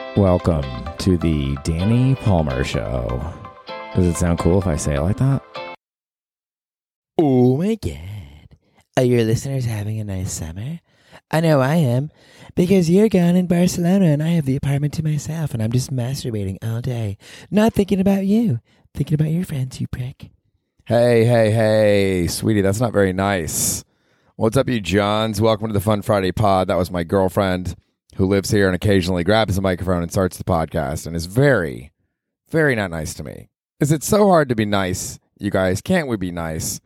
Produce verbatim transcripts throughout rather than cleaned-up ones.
Welcome to the Danny Palmer Show. Does it sound cool if I say it like that? Oh my God. Are your listeners having a nice summer? I know I am, because you're gone in Barcelona and I have the apartment to myself and I'm just masturbating all day. Not thinking about you. Thinking about your friends, you prick. Hey, hey, hey, sweetie, that's not very nice. What's up, you Johns? Welcome to the Fun Friday pod. That was my girlfriend who lives here and occasionally grabs the microphone and starts the podcast and is very, very not nice to me. Is it so hard to be nice, you guys? Can't we be nice?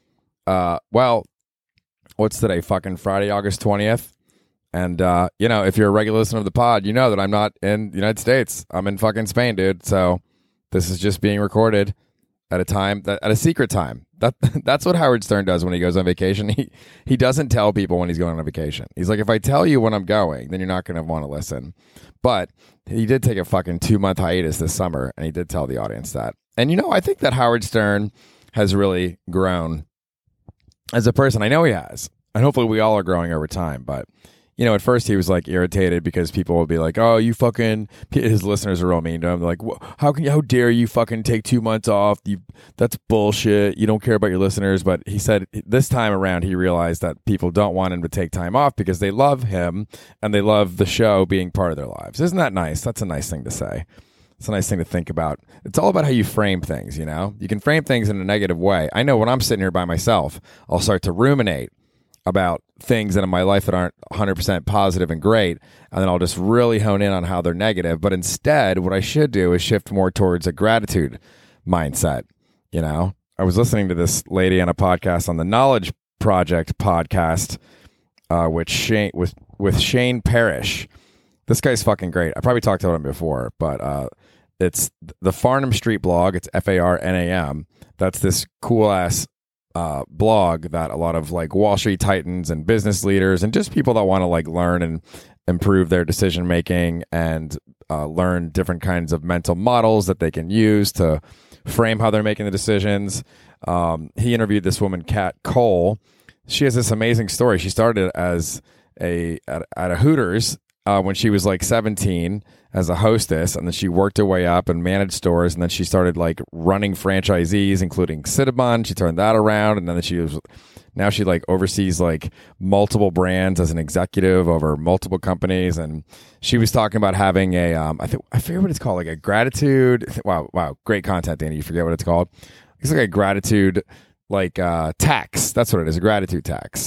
Uh, well, what's today? Fucking Friday, August twentieth. And, uh, you know, if you're a regular listener of the pod, you know that I'm not in the United States. I'm in fucking Spain, dude. So this is just being recorded at a time, that, at a secret time. That That's what Howard Stern does when he goes on vacation. He he doesn't tell people when he's going on vacation. He's like, if I tell you when I'm going, then you're not going to want to listen. But he did take a fucking two-month hiatus this summer, and he did tell the audience that. And, you know, I think that Howard Stern has really grown as a person. I know he has. And hopefully we all are growing over time. But, you know, at first he was like irritated because people would be like, oh, you fucking, his listeners are real mean to him. They're like, how can you, how dare you fucking take two months off? You, that's bullshit. You don't care about your listeners. But he said this time around, he realized that people don't want him to take time off because they love him and they love the show being part of their lives. Isn't that nice? That's a nice thing to say. It's a nice thing to think about. It's all about how you frame things, you know? You can frame things in a negative way. I know when I'm sitting here by myself, I'll start to ruminate about things in my life that aren't one hundred percent positive and great, and then I'll just really hone in on how they're negative. But instead, what I should do is shift more towards a gratitude mindset, you know? I was listening to this lady on a podcast, on the Knowledge Project podcast, uh, with Shane, with, with Shane Parrish. This guy's fucking great. I probably talked about him before, but uh, it's the Farnam Street blog. It's F A R N A M. That's this cool-ass uh, blog that a lot of like Wall Street titans and business leaders and just people that want to like learn and improve their decision-making and uh, learn different kinds of mental models that they can use to frame how they're making the decisions. Um, he interviewed this woman, Kat Cole. She has this amazing story. She started as a at, at a Hooters Uh, when she was like seventeen as a hostess, and then she worked her way up and managed stores, and then she started like running franchisees, including Cinnabon. She turned that around, and then she was now she like oversees like multiple brands as an executive over multiple companies. And she was talking about having a um, I think I forget what it's called, like a gratitude. Wow, wow, great content, Danny. You forget what it's called? It's like a gratitude like uh, tax. That's what it is, a gratitude tax.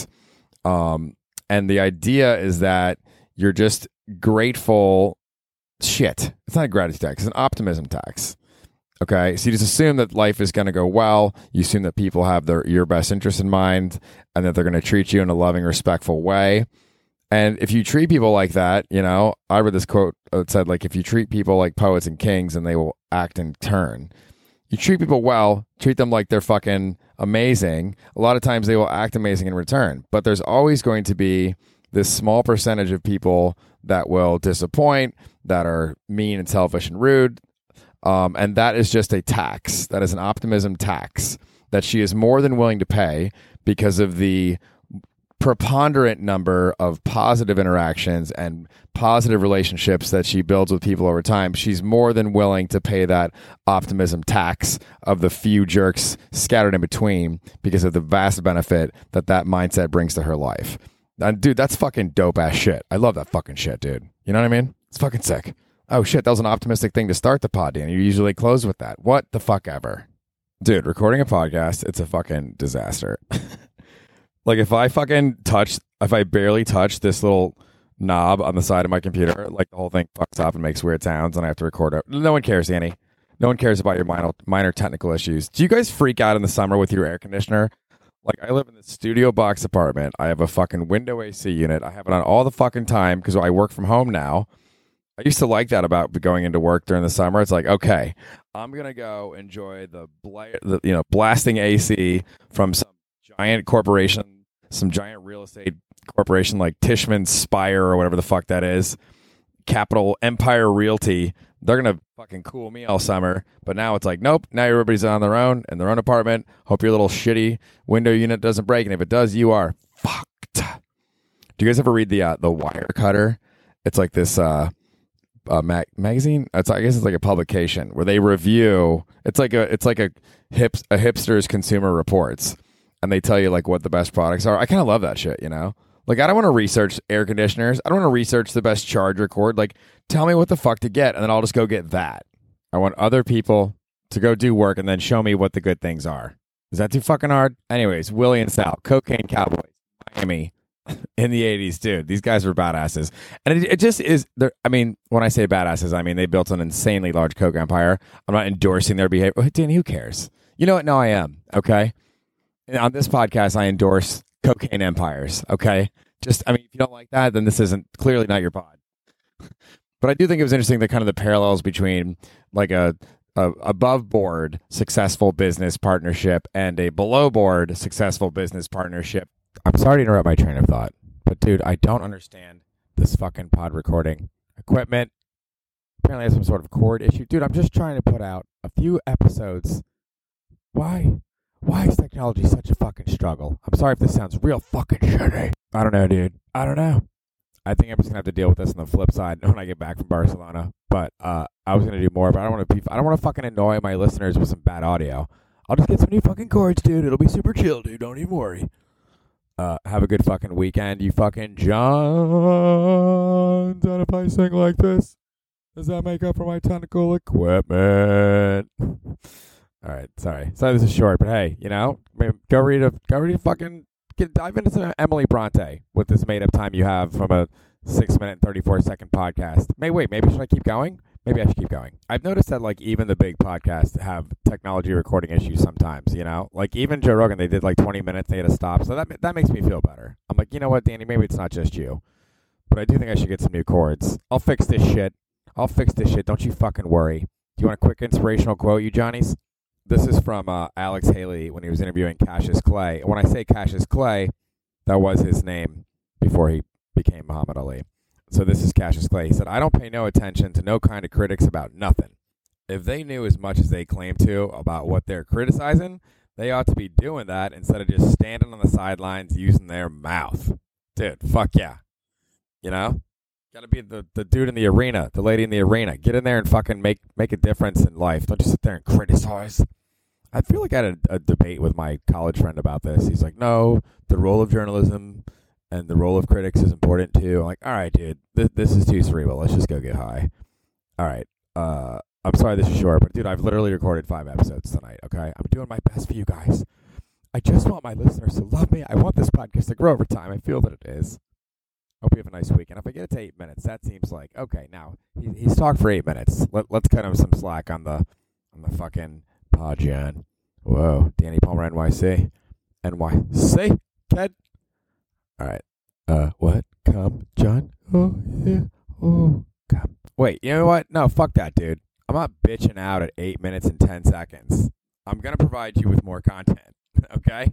Um, and the idea is that you're just grateful. Shit. It's not a gratitude tax. It's an optimism tax. Okay? So you just assume that life is going to go well. You assume that people have their your best interest in mind and that they're going to treat you in a loving, respectful way. And if you treat people like that, you know, I read this quote that said, like, if you treat people like poets and kings, and they will act in turn. You treat people well, treat them like they're fucking amazing. A lot of times they will act amazing in return. But there's always going to be this small percentage of people that will disappoint, that are mean and selfish and rude. Um, and that is just a tax. That is an optimism tax that she is more than willing to pay because of the preponderant number of positive interactions and positive relationships that she builds with people over time. She's more than willing to pay that optimism tax of the few jerks scattered in between because of the vast benefit that that mindset brings to her life. And dude, that's fucking dope ass shit. I love that fucking shit, dude. You know what I mean? It's fucking sick. Oh shit, that was an optimistic thing to start the pod, Dan. You usually close with that. What the fuck ever. Dude, recording a podcast, it's a fucking disaster. Like if I fucking touch, if I barely touch this little knob on the side of my computer, like the whole thing fucks up and makes weird sounds and I have to record it. No one cares, Annie. No one cares about your minor, minor technical issues. Do you guys freak out in the summer with your air conditioner? Like, I live in this studio box apartment. I have a fucking window A C unit. I have it on all the fucking time because I work from home now. I used to like that about going into work during the summer. It's like, okay, I'm going to go enjoy the, bla- the, you know, blasting A C from some giant corporation, some giant real estate corporation like Tishman Spire or whatever the fuck that is. Capital Empire Realty. They're going to fucking cool me all summer. But now it's like, nope, now everybody's on their own in their own apartment. Hope your little shitty window unit doesn't break. And if it does, you are fucked. Do you guys ever read the uh, the Wirecutter? It's like this uh, a mag- magazine. It's, I guess it's like a publication where they review. It's like a it's like a hips a hipster's Consumer Reports, and they tell you like what the best products are. I kind of love that shit, you know. Like I don't want to research air conditioners. I don't want to research the best charger cord. Like tell me what the fuck to get, and then I'll just go get that. I want other people to go do work and then show me what the good things are. Is that too fucking hard? Anyways, Willie and Sal, Cocaine Cowboys, Miami. In the eighties, dude, these guys were badasses. And it, it just is, I mean, when I say badasses, I mean they built an insanely large coke empire. I'm not endorsing their behavior. Oh, Danny, who cares? You know what? No, I am, okay? And on this podcast, I endorse cocaine empires, okay? Just, I mean, if you don't like that, then this isn't, clearly not your pod. But I do think it was interesting, the kind of the parallels between like a, a above board successful business partnership and a below board successful business partnership. I'm sorry to interrupt my train of thought, but dude, I don't understand this fucking pod recording equipment. Apparently I have some sort of cord issue. Dude, I'm just trying to put out a few episodes. Why? Why is technology such a fucking struggle? I'm sorry if this sounds real fucking shitty. I don't know, dude. I don't know. I think I'm just gonna have to deal with this on the flip side when I get back from Barcelona. But uh, I was gonna do more, but I don't want to be. I don't want to fucking annoy my listeners with some bad audio. I'll just get some new fucking cords, dude. It'll be super chill, dude. Don't even worry. Uh, have a good fucking weekend, you fucking Johns. And if I sing like this, does that make up for my technical equipment? All right, sorry. Sorry this is short, but hey, you know, go read a, go read a fucking, get, dive into some Emily Bronte with this made up time you have from a six minute and thirty-four second podcast. May wait, maybe should I keep going? Maybe I should keep going. I've noticed that like even the big podcasts have technology recording issues sometimes, you know? Like even Joe Rogan, they did like twenty minutes, they had to stop. So that that makes me feel better. I'm like, you know what, Danny, maybe it's not just you. But I do think I should get some new cords. I'll fix this shit. I'll fix this shit. Don't you fucking worry. Do you want a quick inspirational quote, you Johnnies? This is from uh, Alex Haley when he was interviewing Cassius Clay. And when I say Cassius Clay, that was his name before he became Muhammad Ali. So this is Cassius Clay. He said, I don't pay no attention to no kind of critics about nothing. If they knew as much as they claim to about what they're criticizing, they ought to be doing that instead of just standing on the sidelines using their mouth. Dude, fuck yeah. You know? Gotta be the, the dude in the arena, the lady in the arena. Get in there and fucking make, make a difference in life. Don't just sit there and criticize. I feel like I had a, a debate with my college friend about this. He's like, no, the role of journalism and the role of critics is important too. I'm like, all right, dude, th- this is too cerebral. Let's just go get high. All right. Uh, I'm sorry this is short, but dude, I've literally recorded five episodes tonight, okay? I'm doing my best for you guys. I just want my listeners to love me. I want this podcast to grow over time. I feel that it is. Hope you have a nice weekend. If I get it to eight minutes, that seems like, okay, now, he, he's talked for eight minutes. Let, let's cut him some slack on the on the fucking podgen. Whoa, Danny Palmer, N Y C. N Y C, kid. All right. Uh, what? Come, John. Oh, yeah. Oh, come. Wait, you know what? No, fuck that, dude. I'm not bitching out at eight minutes and ten seconds. I'm going to provide you with more content, okay?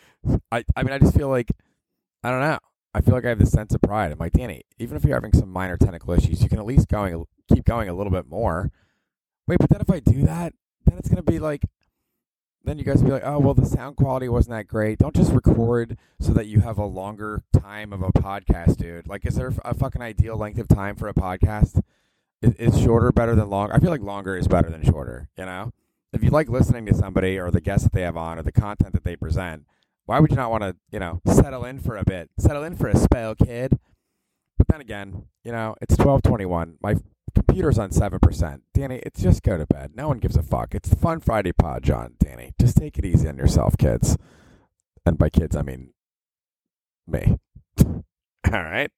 I, I mean, I just feel like, I don't know. I feel like I have this sense of pride. I'm like, Danny, even if you're having some minor technical issues, you can at least going keep going a little bit more. Wait, but then if I do that, then it's going to be like, then you guys will be like, oh, well, the sound quality wasn't that great. Don't just record so that you have a longer time of a podcast, dude. Like, is there a fucking ideal length of time for a podcast? Is, is shorter better than longer? I feel like longer is better than shorter, you know? If you like listening to somebody or the guests that they have on or the content that they present, why would you not want to, you know, settle in for a bit? Settle in for a spell, kid. But then again, you know, it's twelve twenty-one. My computer's on seven percent. Danny, it's just go to bed. No one gives a fuck. It's the Fun Friday pod, John, Danny. Just take it easy on yourself, kids. And by kids, I mean me. All right?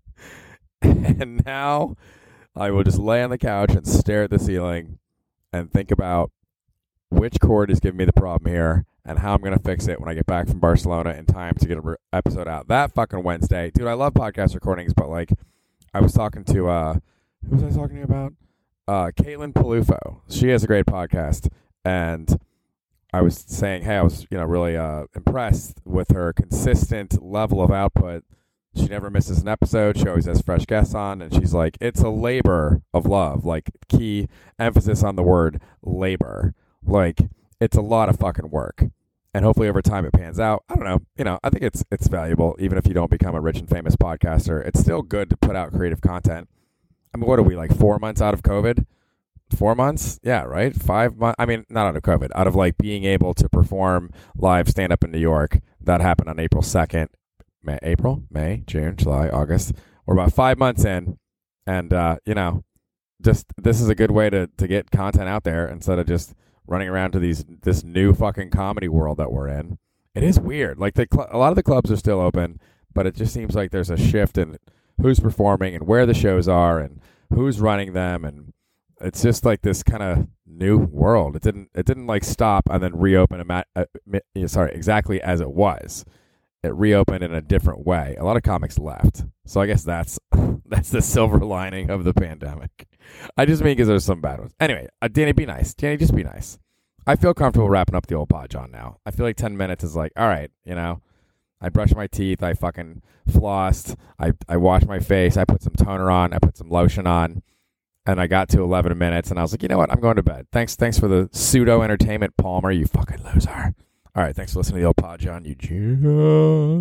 And now I will just lay on the couch and stare at the ceiling and think about which cord is giving me the problem here and how I'm going to fix it when I get back from Barcelona in time to get an re- episode out that fucking Wednesday. Dude, I love podcast recordings, but like I was talking to, uh, who was I talking to about? Uh, Caitlin Palufo. She has a great podcast. And I was saying, hey, I was, you know, really uh, impressed with her consistent level of output. She never misses an episode. She always has fresh guests on. And she's like, it's a labor of love. Like, key emphasis on the word labor. Like, it's a lot of fucking work. And hopefully over time it pans out. I don't know. You know, I think it's it's valuable. Even if you don't become a rich and famous podcaster, it's still good to put out creative content. I mean, what are we, like four months out of COVID? Four months? Yeah, right? Five months? I mean, not out of COVID, out of like being able to perform live stand-up in New York. That happened on April second. May, April? May? June? July? August? We're about five months in. And, uh, you know, just this is a good way to, to get content out there instead of just running around to these this new fucking comedy world that we're in. It is weird. Like, the cl- a lot of the clubs are still open, but it just seems like there's a shift in who's performing and where the shows are and who's running them, and it's just like this kind of new world. It didn't it didn't like stop and then reopen ima- uh, sorry, exactly as it was. It reopened in a different way. A lot of comics left. So I guess that's that's the silver lining of the pandemic. I just mean because there's some bad ones. Anyway, uh, Danny, be nice. Danny, just be nice. I feel comfortable wrapping up the old pod, John, now. I feel like ten minutes is like, all right, you know, I brushed my teeth, I fucking flossed, I, I washed my face, I put some toner on, I put some lotion on, and I got to eleven minutes, and I was like, you know what, I'm going to bed. Thanks thanks for the pseudo-entertainment, Palmer, you fucking loser. All right, thanks for listening to the old pod, John, you jerk.